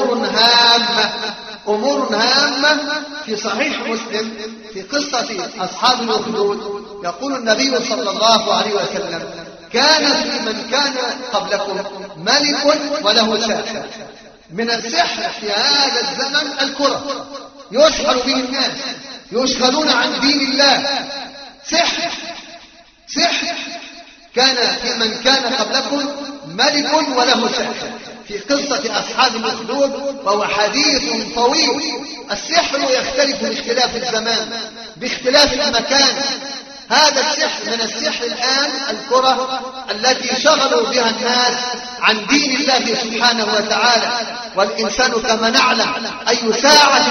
أمور هامة في صحيح مسلم في قصة أصحاب الأخدود يقول النبي صلى الله عليه وسلم: كان في من كان قبلكم ملك وله ساحر. من السحر في هذا الزمن الكرة، يسحر به الناس، يشغلون عن دين الله. سحر. كان في من كان قبلكم ملك وله ساحر في قصة أصحاب الأخدود، وهو حديث طويل. السحر يختلف باختلاف الزمان باختلاف المكان. هذا السحر من السحر الآن الكرة التي شغلوا بها الناس عن دين الله سبحانه وتعالى. والإنسان كما نعلم أي ساعة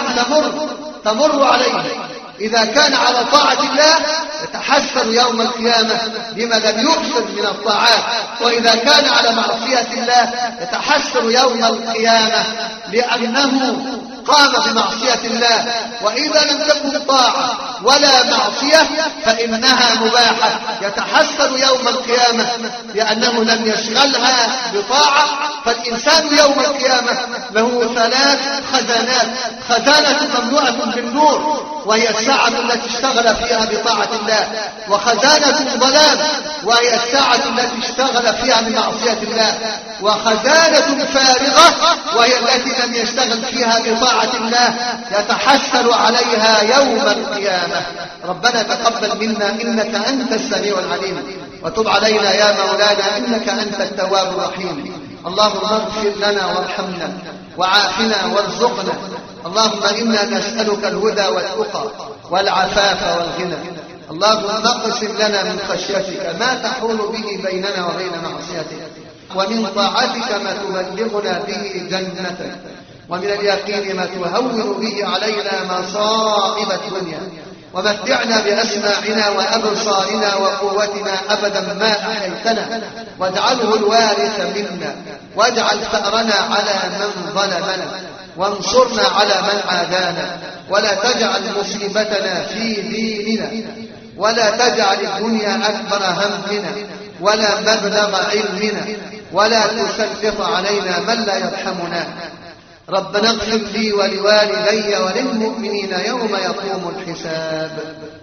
تمر عليه إذا كان على طاعة الله يتحسر يوم القيامة بما لم يكثر من الطاعات، وإذا كان على معصية الله يتحسر يوم القيامة لأنه قام بمعصية الله. وإذا لم تكن طاعة ولا معصية فإنها مباحة، يتحسر يوم القيامة لأنه لم يشغلها بطاعة. فالإنسان يوم القيامة له 3 خزانات: خزانة مملوءة بالنور وهي الساعة التي اشتغل فيها بطاعة الله، وخزانة ظلام وهي الساعة التي اشتغل فيها بمعصية الله، وخزانة فارغة وهي التي لم يشتغل فيها بطاعة الله يتحسر عليها يوم القيامة. ربنا تقبل منا إنك أنت السميع العليم، وتب علينا يا مولانا إنك أنت التواب الرحيم. اللهم اغفر لنا وارحمنا وعافنا وارزقنا. اللهم إنا نسألك الهدى والتقى والعفاف والغنى. اللهم اقسم لنا من خشيتك ما تحول به بيننا وبين معصيتك، ومن طاعتك ما تبلغنا به جنتك، ومن اليقين ما تهون به علينا مصائب الدنيا، ومتعنا بأسماعنا وأبصارنا وقوتنا أبدا ما أحيتنا، واجعله الوارث منا، واجعل ثأرنا على من ظلمنا، وانصرنا على من عادانا، ولا تجعل مصيبتنا في ديننا، ولا تجعل الدنيا أكبر همنا ولا مبلغ علمنا، ولا تسلط علينا من لا يرحمنا. ربنا اغفر لي ولوالدي وللمؤمنين يوم يقوم الحساب.